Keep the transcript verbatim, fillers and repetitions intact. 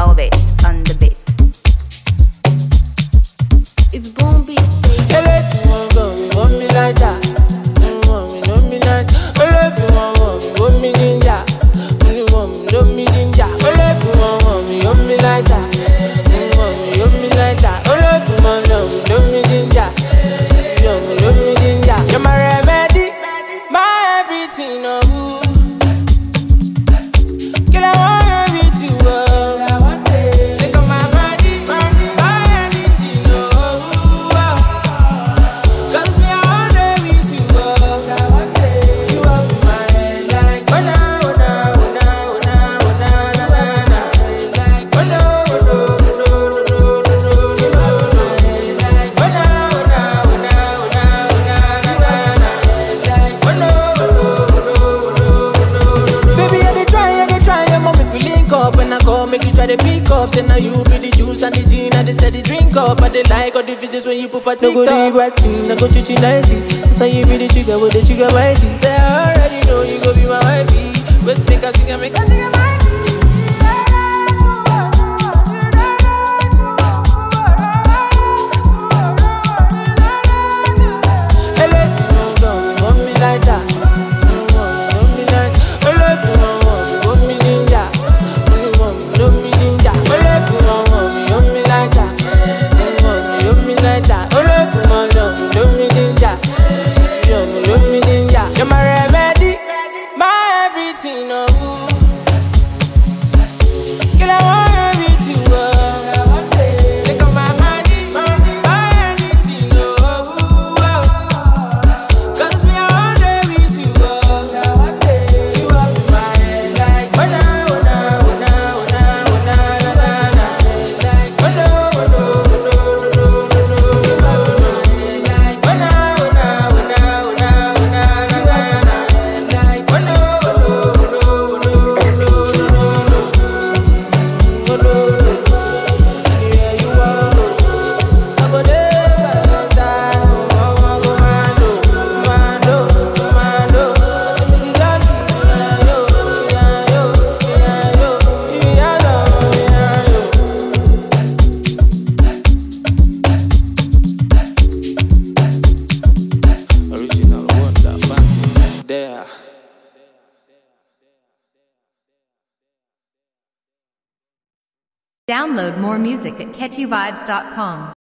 Elevate on the beat. It's boom beat. Hey, let you want go, me want me like that. You want me, know me like. Hey, let you want want me, want me ginger. You want me, know me ginger. Hey, let you want want me, want me like that. You want me, want me like that. Hey, let you want know me, know me ginger. You want me, know me ginger. You're my remedy, my everything, oh. Girl, I want everything, oh. Take on my body, my everything, oh. Cause me, I want everything, oh. You up in my head like, oh no, oh no, oh no, oh no, oh no, na na na. Like, oh no, oh no, oh no, oh no, oh no. You up in my head like, oh no, oh no, oh no, oh no, oh no, na na na. Like, oh no, oh no, oh no, oh no, oh no. Baby, I dey try, I dey try, I'm make we link up. And I call, make you try to pick up. Say now you be the juice and the gin and the steady drink up. I dey like all the videos when you put for TikTok. No go do right thing, I go chichi ninety. Now you be the sugar with the sugar mighty. Say I already know you go be my wifey. But make a sing and make a sing and mighty. Hey, let you know, go, you want me like that. You want me, want me like. Hey, let you know, want me, want me ginger. You want me, want me ginger. Hey, let you know, want me, want me like that. You want me, want me like that. Hey, let you know, want me, want me ginger. You want me, want me ginger. You're my remedy, my everything, oh. Girl, I want everything, oh. Take on my money, my everything, oh. Cause me, I want everything, oh. You up in my head like, oh no, oh no, oh no, oh no, oh no, na na na. Like, oh no, oh no, oh no, oh no, oh no. You up in my head like, oh no, oh no, oh no, oh no, oh no, na na na. Like, oh no, oh no, oh no, oh no, oh no, oh no, oh no, oh no. Yeah, you are. I go there by your side. Oh, I go mando, mando, mando. Make you got me, yeah, yo, yeah, yo, yeah, yo, yeah, yo, yeah, yo. Original wonder, fancy there. Download more music at catchy vibes dot com.